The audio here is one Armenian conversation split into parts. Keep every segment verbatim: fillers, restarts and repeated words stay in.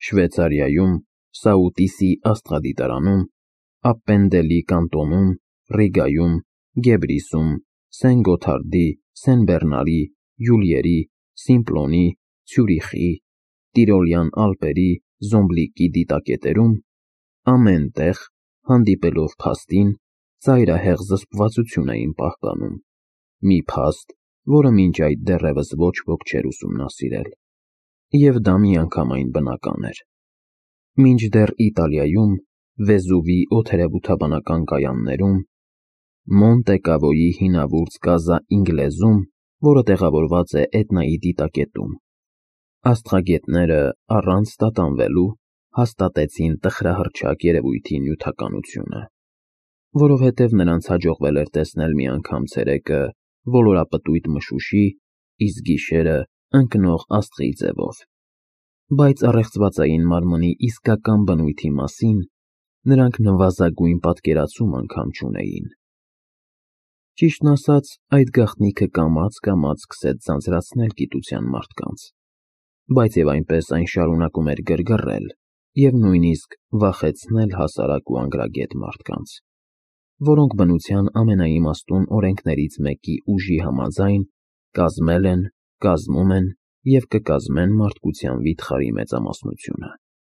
Շվեյցարիայում, Սաուտիսի աստղադիտարանում, Ապպենդելի կանտոնում, Ռիգայում, Գեբրիսում, Սեն Գոթարդի, Սեն Բեռնարի, Յուլիերի, Սիմպլոնի, Ցյուրիխի, Տիրոլյան Ալպերի, Զոմբլիկի դիտակետերում, ամեն տեղ, հանդիպելով փաստին, ծայրահեղ զսպվածություն էին պահպանում, մի փաստ, որը մինչ այդ դեռևս ոչ ոք չէր ուսումնասիրել, և դա միանգամայն բնական էր։ Մինչդեռ Իտալիայում, Վեզուվի օդերևութաբանական կայաններում, Մոնտե Կավոյի հինավուրց Կազա Ինգլեզում, որը տեղավորված է Էտնայի դիտակետում, աստղագետները առանց տատանվելու հաստատեցին տխրահռչակ երևույթի նյութականությունը, որովհետև նրանց հաջողվել էր տեսնել միանգամ ցերեկը ոլորապտույտ մշուշի, իսկ գիշերը ընկնող աստղի ձևով, բայց առեղծվածային մարմնի իսկական բնույթի մասին նրանք նվազագույն պատկերացում անգամ չունեին։ Ճիշտն ասած, այդ գաղտնիքը կամաց-կամաց սկսեց ձանձրացնել գիտության մարդկանց, բայց և այնպես այն շարունակում էր գրգռել և նույնիսկ վախեցնել հասարակ ու անգրագետ մարդկանց, որոնք բնության ամենաիմաստուն օրենքներից մեկի ուժի համաձայն կազմել են, կազմում են և կկազմեն մարդկության վիթխարի մեծամասնությունը։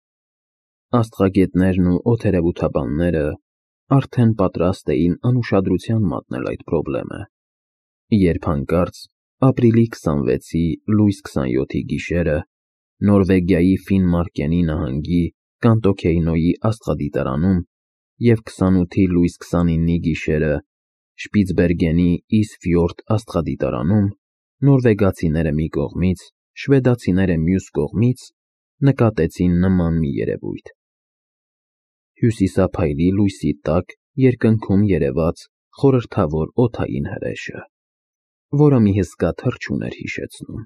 Աստղագետներն ու օդերևութաբանները արդեն պատրաստ էին անուշադրության մատնել այդ խնդրը, երբ հանկարծ ապրիլի քսանվեցի լույս քսանյոթի գիշերը Նորվեգիայի Ֆին-Մարկենի նահանգի Կանտոքեյնոյի աստղադիտարանում և քսանութի լույս քսանինի գիշերը Շպիցբերգենի Իսֆյորդ աստղադիտարանում նորվեգացիները մի կողմից, շվեդացիները մյուս կողմից նկատեցին նման մի երևույթ. հյուսիսափայլի լույսի տակ երկնքում երևաց խորհրդավոր օդային հրեշը, որը մի հսկա թռչուն էր հիշեցնում։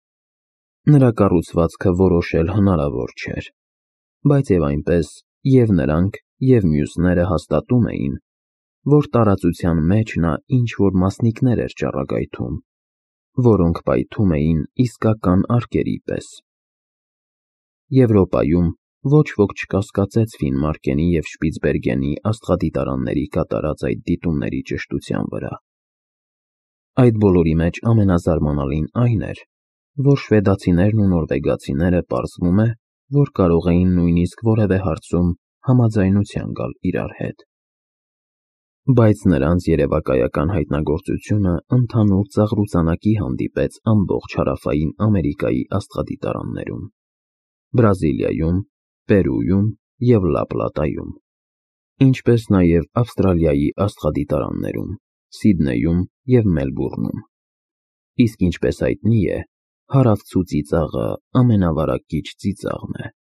Նրա կառուցվածքը որոշել հնարավոր չէր, բայց և այնպես և նրանք, և մյուսները հաստատում էին, որ տարածության մեջ նա ինչ-որ մասնիկներ էր ճառագայթում, որոնք պայթում էին իսկական արկերի պես։ Եվրոպայում ոչ ոք չկասկածեց Ֆին-Մարկենի և Շպիցբերգենի աստղադիտարանների կատարած այդ դիտումների ճշտության վրա։ Այդ բոլորի մեջ ամենազարմանալին այն էր, որ շվեդացիներն ու նորվեգացիները պարզվում է, որ կարող էին նույնիսկ որևէ հարցում համաձայնության գալ իրար հետ։ Բայց նրանց երևակայական հայտնագործությունը ընդհանուր ծաղրուծանակի հանդիպեց ամբողջ Հարավային Ամերիկայի աստղադիտարաններում, Բրազիլիայում, Պերույում և Լա Պլատայում, ինչպես նաև Ավստրալիայի աստղադիտարաններում, Սիդնեյում և Մելբուրնում, իսկ ինչպես հայտնի է, հարավցու ծիծաղը ամենավարակիչ ծիծաղն է։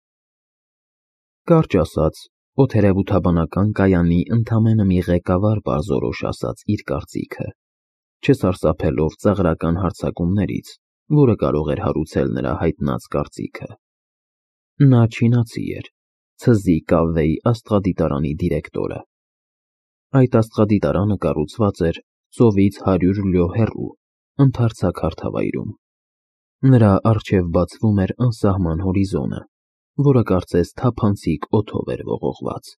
Կարճ ասած, օդերևութաբանական կայանի ընդամենը մի ղեկավար պարզորոշ ասաց իր կարծիքը, չսարսափելով ծաղրական հարձակումներից, որը կարող էր հարուցել նրա հայտնած կարծիքը։ Նա չինացի էր, Ցզի Կավվեի աստղադիտարանի դիրեկտորը։ Այդ աստղադիտարանը կառուցված էր ծովից հարյուր լյո հեռու, ընդարձակ հարթավայրում։ Նրա առջև բացվում էր անսահման հորիզոնը, որը կարծես թափանցիկ օդով էր ողողված։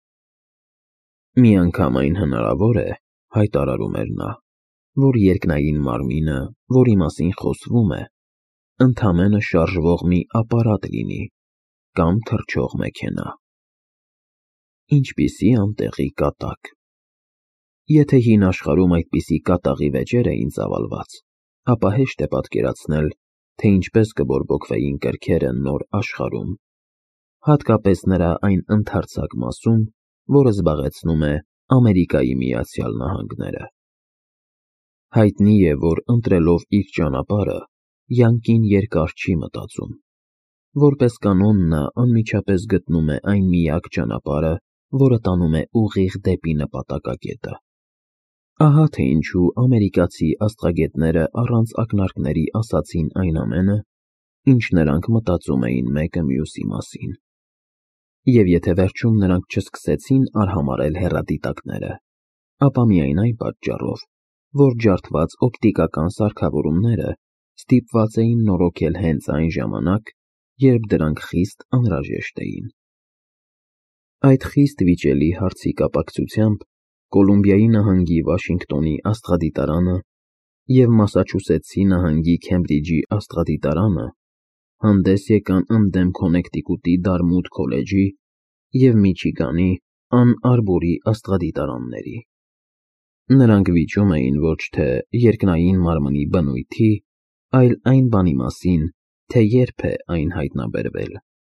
Միանգամայն հնարավոր է, հայտարարում էր նա, որ երկնային մարմինը, որի մասին խոսվում է, ընդամենը շարժվող մի ապարատ լինի կամ թռչող մեքենա։ Ինչպիսի անտեղի կատակ։ Եթե հին աշխարհում այդպիսի կատաղի վեճեր էին ծավալված, ապա հեշտ է պատկերացնել, թե ինչպես կբորբոքվեին կրքերը նոր աշխարհում, հատկապես նրա այն ընդարձակ մասում, որը զբաղեցնում է Ամերիկայի Միացյալ Նահանգները։ Հայտնի է, որ ընտրելով իր ճանապարհը, յանկին երկար չի մտածում։ Որպես կանոն նա անմիջապես գտնում է այն միակ ճանապարհը, որը տանում է ուղիղ դեպի նպատակակետը։ Ահա թե ինչու ամերիկացի աստղագետները առանց ակնարկների ասացին այն ամենը, ինչ նրանք մտածում էին մեկը մյուսի մասին։ Եվ եթե վերջում նրանք չսկսեցին արհամարհել հեռադիտակները, ապա միայն այն պատճառով, որ ջարդված օպտիկական սարքավորումները ստիպված էին նորոգել հենց այն ժամանակ, երբ դրանք խիստ անհրաժեշտ էին։ Այդ խիստ վիճելի հարցի կապակցությամբ Կոլումբիայի նահանգի Վաշինգտոնի աստղադիտարանը և Մասաչուսեթսի նահանգի Քեմբրիջի աստղադիտարանը հանդես եկան ընդդեմ Քոնեկտիկուտի Դարմութ քոլեջի և Միչիգանի Անն Արբորի աստղադիտարանների։ Նրանք վիճում էին ոչ թե երկնային մարմնի բնույթի, այլ այն բանի մասին, թե երբ է այն հայտնաբերվել։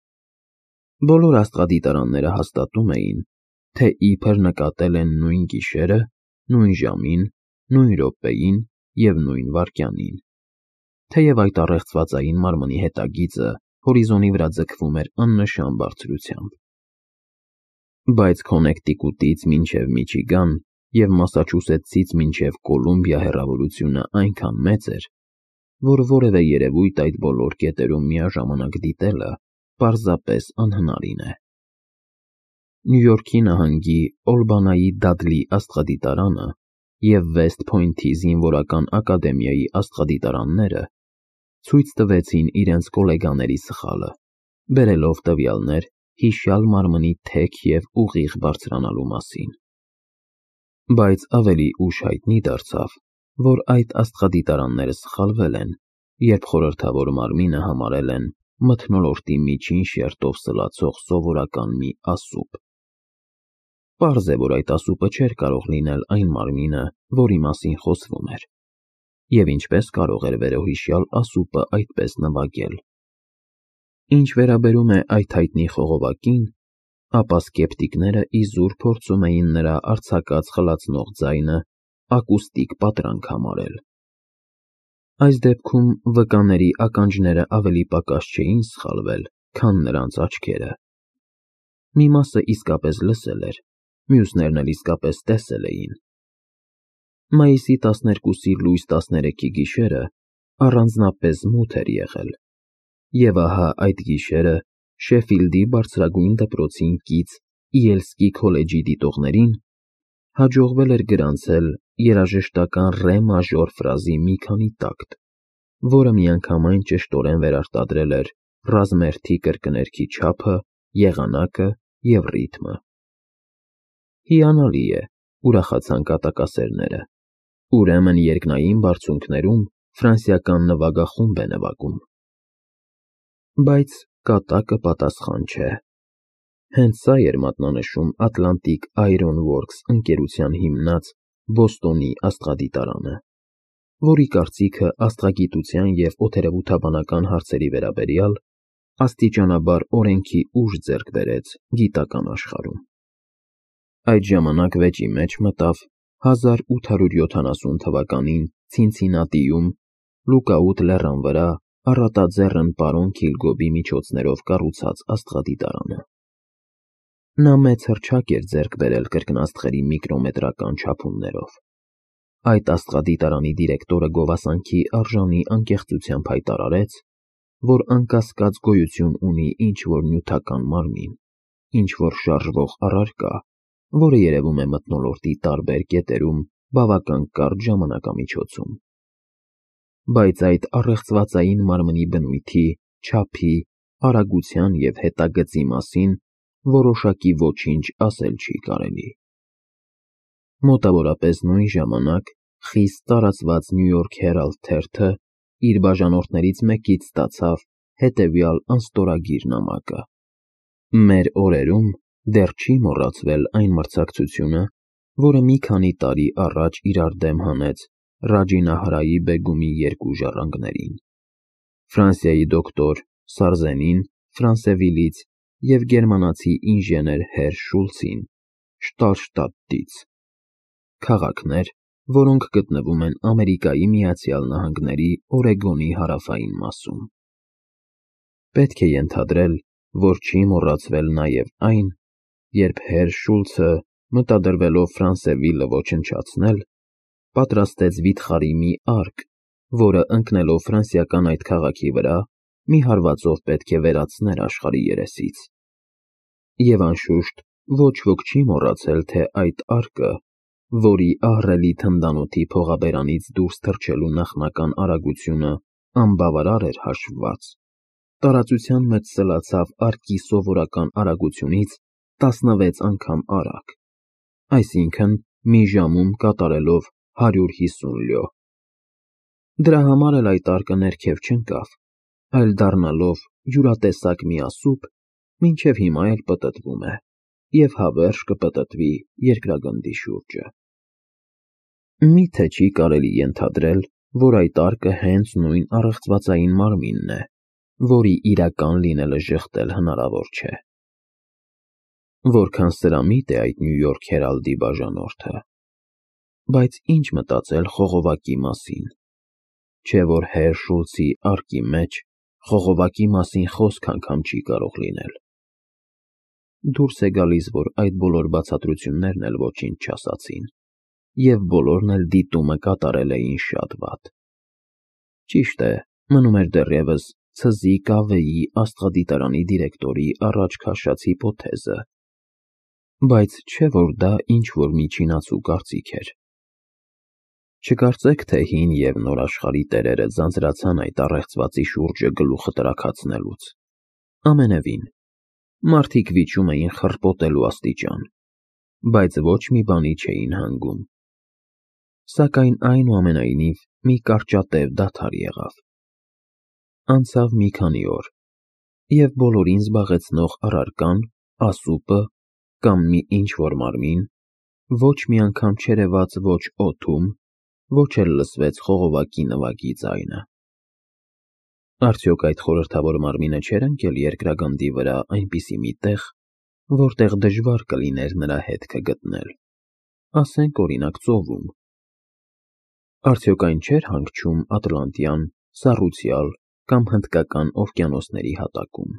Բոլոր աստղադիտարանները հաստատում էին, թե իբր նկատել են նույն գիշերը, նույն ժամին, նույն րոպեին և նույն վայրկյանին, թեև այդ առեղծվածային մարմնի հետագիծը հորիզոնի վրա ձգվում էր աննշան բարձրությամբ։ Բայց Քոնեկտիկուտից մինչև Միչիգան և Մասաչուսեթսից մինչև Կոլումբիա հեռավորությունը այնքան մեծ էր, որ որևէ երևույթ այդ բոլոր կետերում միաժամանակ դիտելը պարզապես անհնարին է։ Նյու Յորքի նահանգի Օլբանայի Դադլի աստղադիտարանը և Վեսթ Փոյնթի զինվորական ակադեմիայի աստղադիտարանները ցույց տվեցին իրենց գոլեգաների սխալը, բերելով տվյալներ հիշյալ մարմնի թեք և ուղիղ բարձրանալու մասին։ Բայց ավելի ուշ հայտնի դարձավ, որ այդ աստղադիտարանները սխալվել են, երբ խորհրդավոր մարմինը համարել են մթնոլորտի միջին շերտով սլացող սովորական մի ասուպ։ Պարզ է, որ այդ ասուպը չէր կարող լինել այն մարմինը, որի մասին խոսվում էր, և ինչպես կարող էր վերոհիշյալ ասուպը այդպես նվագել։ Ինչ վերաբերում է այդ հայտնի խողովակին, ապա սկեպտիկները իզուր փորձում էին նրա արձակած խլացնող ձայնը ակուստիկ պատրանք համարել։ Այս դեպքում վկաների ականջները ավելի պակաս չէին սխալվել, քան նրանց աչքերը։ Մի մասը իսկապես լսել էր, մյուսներն էլ իսկապես տեսել էին։ Մայիսի տասներկուսի լույս տասներեքի գիշերը առանձնապես մութ էր եղել, և ահա այդ գիշերը Շեֆիլդի բարձրագույն դպրոցին կից Իելսկի քոլեջի դիտողներին հաջողվել էր գրանցել երաժշտական ռե մաժոր ֆրազի մի քանի տակտ, որը միանգամայն ճշտորեն վերարտադրել էր ռազմերթի կրկներքի չափը, եղանակը և ռիթմը։ Հիանալի է, ուրախացան կատակասերները, ուրեմն երկնային բարձունքներում ֆրանսիական նվագախումբ է նվագում։ Բայց կատակը պատասխան չէ։ Հենց սա էր մատնանշում Atlantic Iron Works ընկերության հիմնած Բոստոնի աստղադիտարանը, որի կարծիքը աստղագիտության և օդերևութաբանական հարցերի վերաբերյալ աստիճանաբար օրենքի ուժ ձեռք բերեց գիտական աշխարհում։ Այդ ժամանակ վեճի մեջ մտավ հազար ութ հարյուր յոթանասուն թվականին Ցինցինատիում Լուկաուտ լեռան վրա առատաձեռն պարոն Քիլգոբի միջոցներով կառուցած աստղադիտարանը։ Նա մեծ հռչակ էր ձեռք բերել կրկնաստղերի միկրոմետրական չափումներով։ Այդ աստղադիտարանի դիրեկտորը գովասանքի արժանի անկեղծությամբ հայտարարեց, որ անկասկած գոյություն ունի ինչ-որ նյութական մարմին, ինչ-որ շարժվող առարկա, որը երևում է մթնոլորտի տարբեր կետերում բավական կարճ ժամանակամիջոցում։ Բայց այդ առեղծվածային մարմնի բնույթի, չափի, արագության և հետագծի մասին որոշակի ոչինչ ասել չի կարելի։ Մոտավորապես նույն ժամանակ խիստ տարածված New York Herald թերթը իր բաժանորդներից մեկից ստացավ հետևյալ անստորագիր նամակը. «Մեր օրերում դեռ չի մոռացվել այն մրցակցությունը, որը մի քանի տարի առաջ իրար դեմ հանեց Ռաջինահրայի բեգումի երկու ժառանգներին՝ Ֆրանսիայի դոկտոր Սարզենին Ֆրանսեվիլից և գերմանացի ինժեներ Հեր Շուլցին Շտալշտադտից, քաղաքներ, որոնք գտնվում են Ամերիկայի Միացյալ Նահանգների Օրեգոնի հարավային մասում։ Պետք է ենթադրել, որ չի մոռացվել նաև այն, երբ Հեր Շուլցը, մտադրվելով Ֆրանսևիլը ոչնչացնել, պատրաստեց վիթխարի մի արկ, որը ընկնելով ֆրանսիական այդ քաղաքի վրա, մի հարվածով պետք է վերացներ աշխարհի երեսից։ Եվ անշուշտ ոչ ոք չի մոռացել, թե այդ արկը, որի ահռելի թնդանոթի փողաբերանից դուրս թռչելու նախնական արագությունը անբավարար էր հաշվված, տարածության մեջ սլացավ արկի սովորական արագությունից տասնվեց անգամ արագ, այսինքն մի ժամում կատարելով հարյուր հիսուն լյո։ Դրա համար էլ այդ արկը ներքև չընկավ, այլ դառնալով յուրատեսակ միասուբ, մինչև հիմա էլ պտտվում է և հավերժ կպտտվի երկրագնդի շուրջը։ Մի՞թե չի կարելի ենթադրել, որ այդ արկը հենց նույն առեղծվածային մարմինն է, որի իրական լինելը ժխտել հնարավոր չէ։ Որքան սրամիտ է այդ Նյու Յորք Հերալդի բաժանորդը։ Բայց ինչ մտածել խողովակի մասին, չէ որ հեր Շուլցի արկի մեջ խողովակի մասին խոսք անգամ չի կարող լինել։ Դուրս է գալիս, որ այդ բոլոր բացատրություններն էլ ոչինչ չասացին, և բոլորն էլ դիտումը կատարել էին շատ վատ։ Ճիշտ է, մնում էր դեռևս ցզի կավեի աստղադիտարանի դիրեկտորի առաջ քաշած հիպոթեզը, բայց չէ որ դա ինչ-որ միջինացու կարծիք էր։ Չկարծեք, թե հին և նոր աշխարհի տերերը ձանձրացան այդ առեղծվածի շուրջը գլուխը տրաքացնելուց։ Ամենևին, մարդիկ վիճում էին խռպոտելու աստիճան, բայց ոչ մի բանի չէին հանգում։ Սակայն այնուամենայնիվ մի կարճատև դադար եղավ։ Անցավ մի քանի օր, և բոլորին զբաղեցնող առարկան, ասուպը կամ մի ինչ-որ մարմին ոչ մի անգամ չերևաց ոչ օդում, ոչ էլ լսվեց խողովակի նվագի ձայնը։ Արդյոք այդ խորհրդավոր մարմինը չէր ընկել երկրագնդի վրա այնպիսի մի տեղ, որտեղ դժվար կլիներ նրա հետքը գտնել, ասենք օրինակ ծովում։ Արդյոք այն չէր հանգչում Ատլանտյան, Սառուցյալ կամ Հնդկական օվկիանոսների հատակում։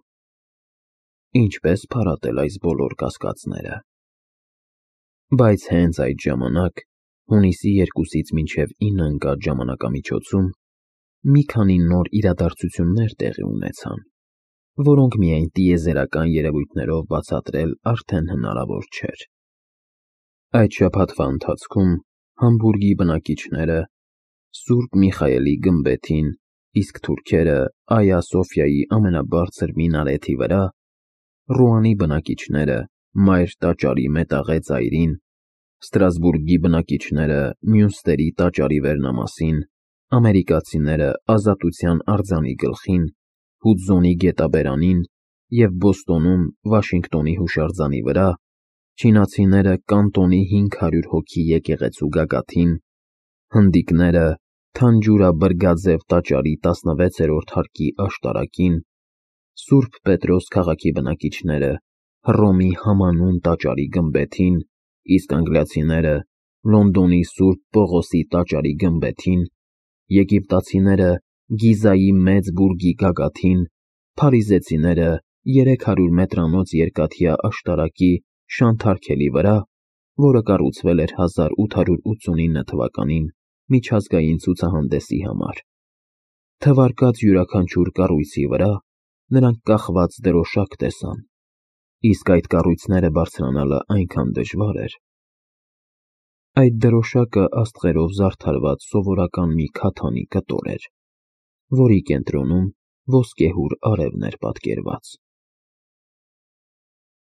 Ինչպես փարատել այս բոլոր կասկածները։ Բայց հենց այդ ժամանակ, հունիսի երկուսից մինչև ինը ընկած ժամանակամիջոցում, մի քանի նոր իրադարձություններ տեղի ունեցան, որոնք միայն տիեզերական երևույթներով բացատրել արդեն հնարավոր չէր։ Այդ շաբաթվա ընթացքում Համբուրգի բնակիչները Սուրբ Միխայելի գմբեթին, իսկ թուրքերը Այա Սոֆիայի ամենաբարձր մինարեթի վրա, Ռուանի բնակիչները Մայր տաճարի մետաղե ծայրին, Ստրասբուրգի բնակիչները Մյունստերի տաճարի վերնամասին, ամերիկացիները Ազատության արձանի գլխին, Հուդզոնի գետաբերանին և Բոստոնում Վաշինգտոնի հուշարձանի վրա, չինացիները Կանտոնի հինգ հարյուր հոգի եկեղեցու գագաթին, հնդիկները Թանջուրա բրգաձև տաճարի տասնվեցերորդ հարկի աշտարակին, Սուրբ Պետրոս քաղաքի բնակիչները Հռոմի Համանուն տաճարի գմբեթին, իսկ անգլիացիները Լոնդոնի Սուրբ Պողոսի տաճարի գմբեթին, եգիպտացիները Գիզայի Մեծ բուրգի գագաթին, փարիզեցիները երեք հարյուր մետրանոց երկաթյա աշտարակի շանթարքելի վրա, որը կառուցվել էր հազար ութ հարյուր ութսունինը թվականին միջազգային ցուցահանդեսի համար։ Թվարկած յուրաքանչյուր կառույցի վրա նրանք կախված դրոշակ տեսան, իսկ այդ կառույցները բարձրանալը այնքան դժվար էր։ Այդ դրոշակը աստղերով զարդարված սովորական մի քաթանի կտոր էր, որի կենտրոնում ոսկեհուր արևն էր պատկերված։